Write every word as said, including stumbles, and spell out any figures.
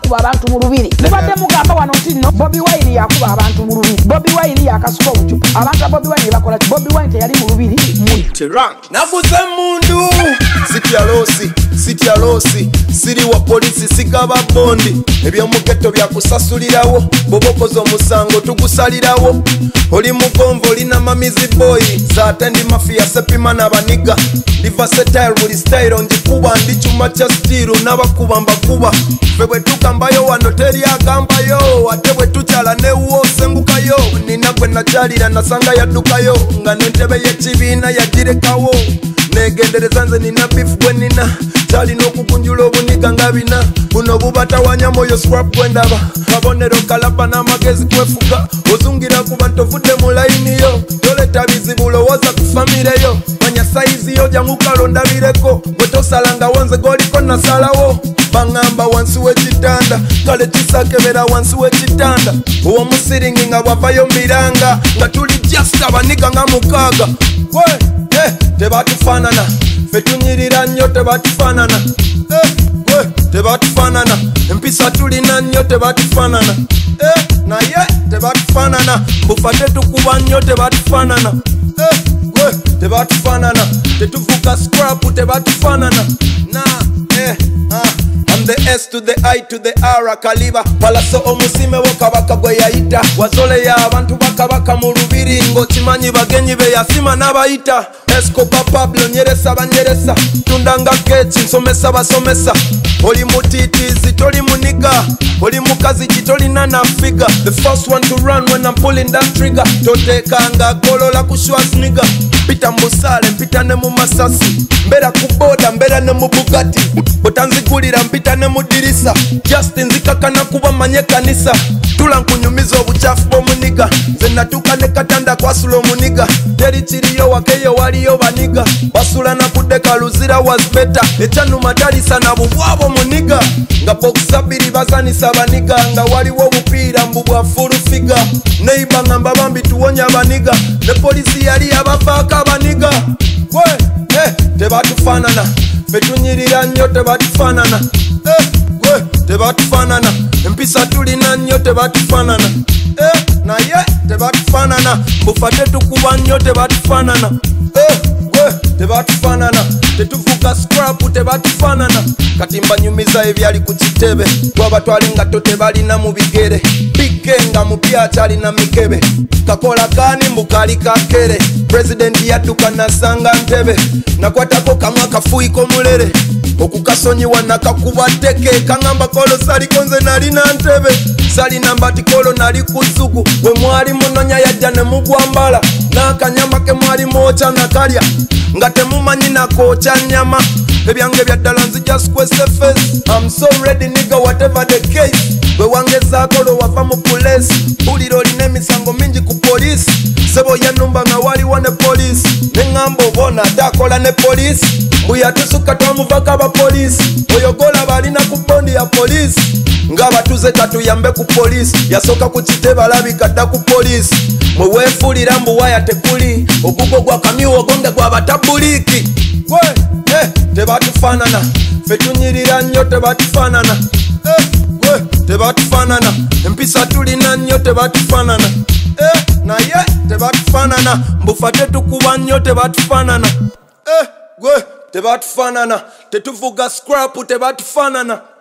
yakuba abantu mu lubiri mubadde mugamba wano nti no Bobi Wine yakuba abantu mu lubiri Bobi Wine yakasuka obucupa abantu ba Bobi Wine bakola Bobi Wine teyali mu lubiri Tehran navuze mundu sitya losi sitya losi siri wa polisi sigaba bondi ebyo mugeto bya kusasulirawo bobokozo musango tugusalirawo oli mugonvo lina mamizi boy zatendi mafia sepima na baniga versatile buli style onjikuba ndi chuma cha stiru nabakuba mbakuba febwe tukambayo wano teri agambayo ate bwe tuchala ne wo sengukayo nina gwe nachalira nasanga yadukayo nga nentebe y'ekibiina yagirekawo negendereza nze nina beef gwe nina chali n'okukunjula obuniga nga bina buno bubatawanya moyo scrap gwendaba kabonero kalaba n'amagezi kwefuga ozungira kuba ntovudde mu layini yo toleta bizibu lowooza ku famire yo manya saizi yo jangu kalondabireko bwe tosalanga wonze goliko nasalawo bangamba wansi w'ekitanda kale kisakebera wansi w'ekitanda uwo musiringi nga bwavayo miranga nga tuli just abaniga nga mukaaga we eh, tebatufaanana fe tunyirira nnyo tebatufaanana eh, we tebatufaanana empisa tulina nnyo tebatufaanana eh, naye tebatufaanana bufa tetukuba nnyo tebatufaanana eh, we tebatufaanana tetuvuga scrap tebatufaanana na eh, ah. I'm the S to the I to the R kaliba palaso omusime wo kabaka gwe yayita wazole ya abantu bakabaka mu lubiri ngo kimanyi bagenyi be yasima n'abayita Escobar Pablo nyeresa banyeresa tundanga kechi nsomesa basomesa oli mutitizi toli muniga oli mukazi kitolina na figure the first one to run when I'm pulling that trigger totekanga golola ku Schwarzenegger pita mbusale mpita ne mu masasi mbera kuboda mbera ne mu Bugatti botanzigulira mpita ne mu dirisa Justin zikakana kuba manye kanisa tula nkunyumiza obuchafu bw'omuniga nze natuka ne katanda kwasula omuniga teri kiriyo wakeyo waliyo baniga basula na kudeka luzira was better echanuma talisa na bubwabo muniga nga boxa biri bazanisa baniga nga waliwo obupiira mbu bwa full figure neighbor ngamba bambi tuwonya baniga ne polisi yali abavaaka baniga we eh tebatufaanana fe tunyirira nnyo tebatufaanana eh we tebatufaanana empisa tulina nnyo tebatufaanana eh naye tebatufaanana bufa tetukuba nnyo tebatufaanana eh we tebatufaanana tetuvuga scrap tebatufaanana kati mbanyumiza ebyali ku kitebe twabatwala engato tebalina mu bigere bikenga mu byakyalina mikebe kakola kani mbukali kakere president yadduka nasanga ntebe nakwatako kamwe akafuiko mulere okukasonyiwa nakakuba teke kangamba kolo saliko nze nalina ntebe salina mbati kolo nali kuzugu bwe mwali munonya yajja ne mugwambala n'akanyama ke mwali mwoca nakalya nga temumanyi nakooca nyama ebyange byaddala nzija square face I'm so ready nigga whatever the case bwe wangezaako lo wava mu police bulira olina emisango mingi ku police sebo yanumba nga waliwo ne police neŋŋamba obona atakola ne police mbuyatusuka twamuvako abapolisi oyogola balina ku bondi ya police ng'abatuze katuyambe ku police yasoka ku kitebe alabika dda ku police mwe weefuulira mbu waya tekuli ogugo gwa kamiwo gonge gwa batabuliki we eh, tebatufaanana fe tunyirira nnyo tebatufaanana eh, we tebatufaanana empisa tulina nnyo tebatufaanana eh, naye tebatufaanana mbufa tetukuba nnyo tebatufaanana eh, we tebatufaanana tetuvuga scrap tebatufaanana